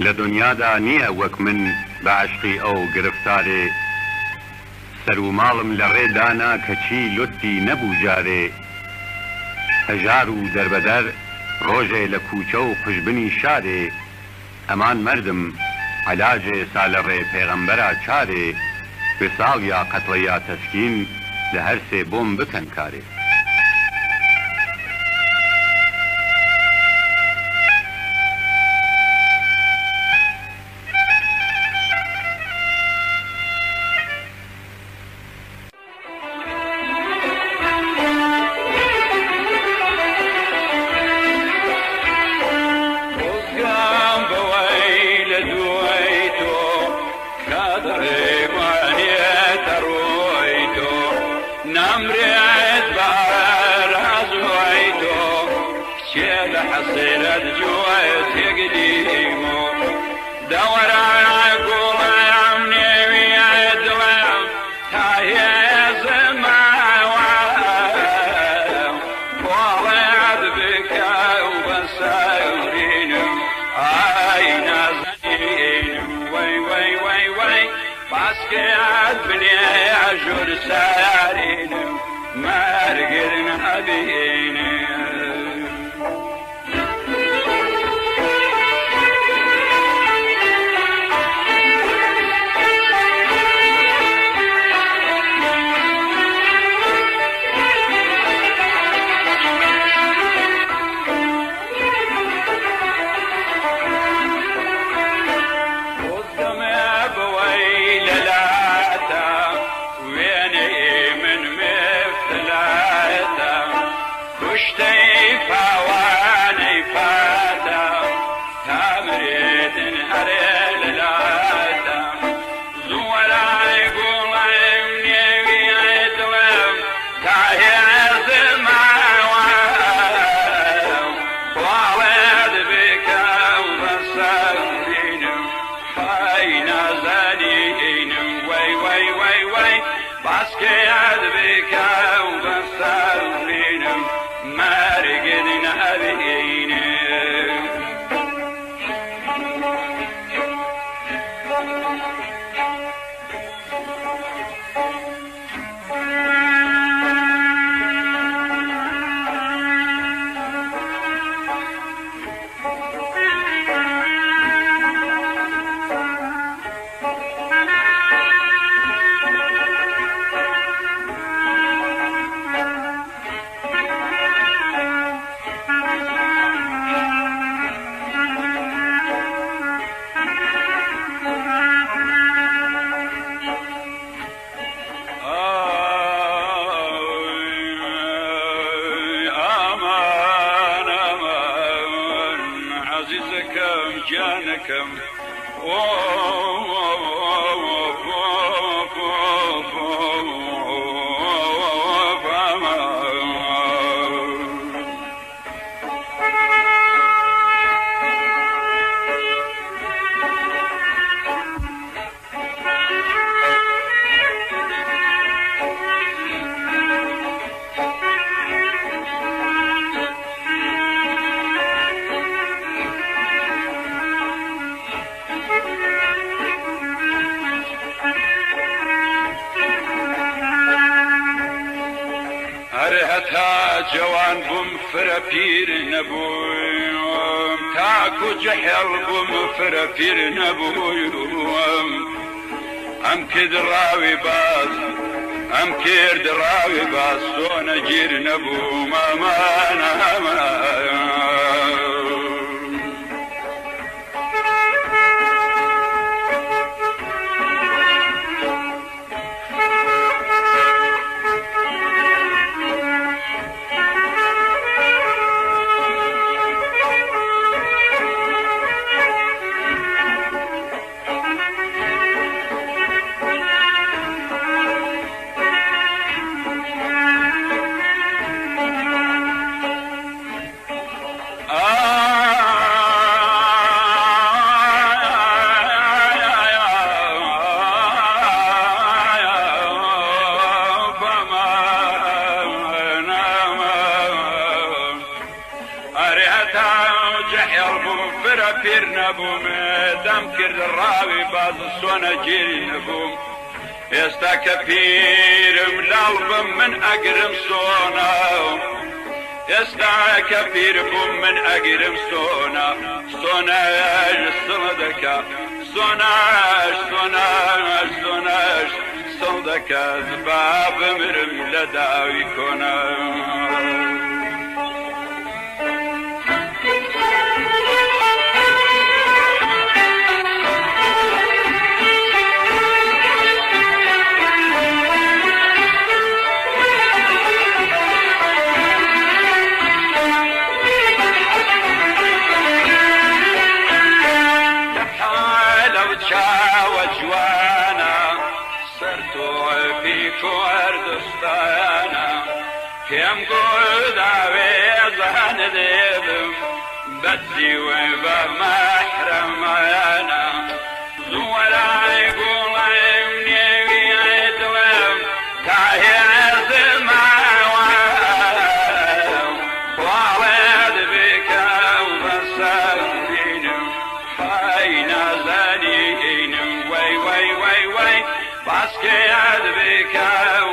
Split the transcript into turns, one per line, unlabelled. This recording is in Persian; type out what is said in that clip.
لە دنیادا نییە وەک من بە عشقی ئەو گرفتارێ، سەر و ماڵم لە ڕێدانا کەچی لوتی نەبوو جارێ، هەژار و دەربەدەر ڕۆژێ لە کوچە و قژبنی شارێ، ئەمان مردم علاجێ سالەڕێ پێغەمبەرا چارێ، وێساڵ یا قەتڵە یا تەسکین لە هەر سێ بۆم بکەن کارێ.
جوان بوم فرە پیر نەبووم، تاکو جەحێڵ بووم فرە پیر نەبووم، ئەم کردڕاوی باز ئەم کردڕاوی باز تۆ نەگیر نەبووم ئەمانە فرە پیر نەبووم دەم کرد ڕاوی باز سۆنە گیری نەبووم ئێستا کە پیرم لاڵ بم من ئەگرم سۆنا ئێستا کە پیر بووم من ئەگرم سۆنا سۆنەش سڵ دەکا سۆناش سۆناش سۆناش سڵ دەکات با بمرم لە داوی کۆنا چاوە جوانە سەر تۆپی کوردستانە پێم گوڵداوێزان دێبم بەدیوێ بە مەحرەمانە زووەرای گوڵێم نێوی دڵێم تا هێزماوە خواڵێت بکە و بەسەر بینم خای نازانی باسكي عذبك